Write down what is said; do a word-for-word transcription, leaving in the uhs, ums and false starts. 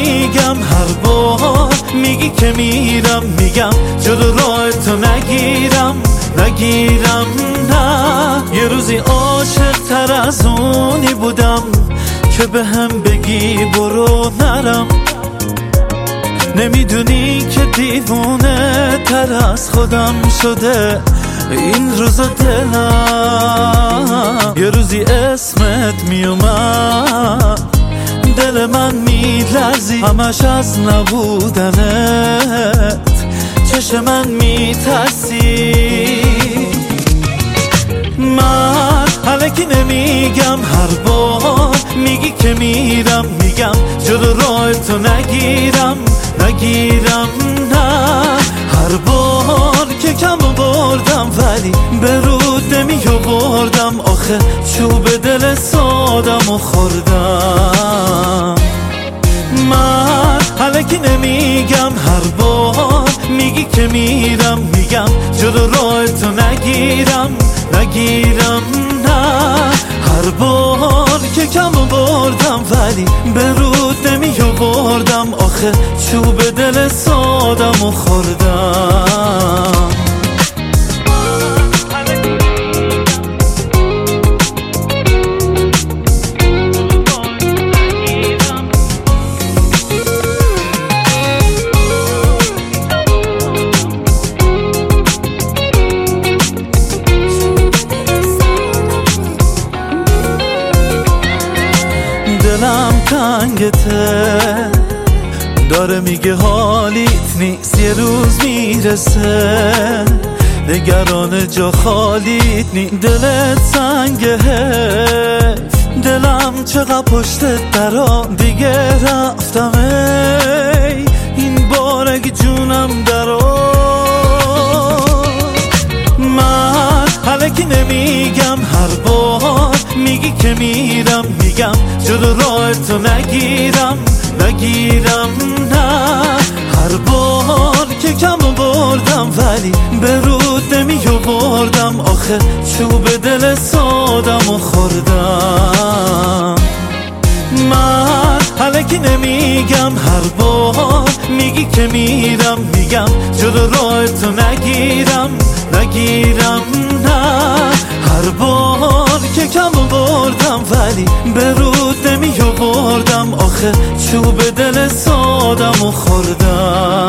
نمیگم هر بار میگی که میرم، میگم جلو راه تو نگیرم نگیرم نه. یه روزی عاشق تر از اونی بودم که به هم بگی برو نرم. نمیدونی که دیوونه تر از خودم شده این روزا دلم. یه روزی اسمت میومد دل من میلرزی، همش از نبودنت چشم من میترسی. من الکی نمیگم هر بار میگی که میرم، میگم جلو راه تو نگیرم نگیرم نه. هر بار که کم بردم ولی به رود نمی بردم، آخه چوب دل سادم و خوردم. من الکی نمیگم هر بار میگی که میرم، میگم جلو راه تو نگیرم نگیرم نه. هر بار که کم بردم ولی به رود نمی بردم، آخه چوب دل سادم و خوردم. دلم تنگته داره میگه حالیت نیست، یه روز میرسه نگران جا خالیت نیست. دلت سنگه، دلم چقدر پشت درام دیگه رفتم، ای این بار اگه جونم درام. من الکی نمیگم هر بار میگی که میرم، میگم جلو راه تو نگیرم نگیرم نه. هر بار که کم بردم ولی به رود نمی بردم، آخه چوب دل سادم و خوردم. من الکی نمیگم هر بار میگی که میرم، میگم جلو راه تو نگیرم نگیرم نه. هر بار که کم بردم ولی به رود نمی بردم، آخه چوب دل سادم و خوردم.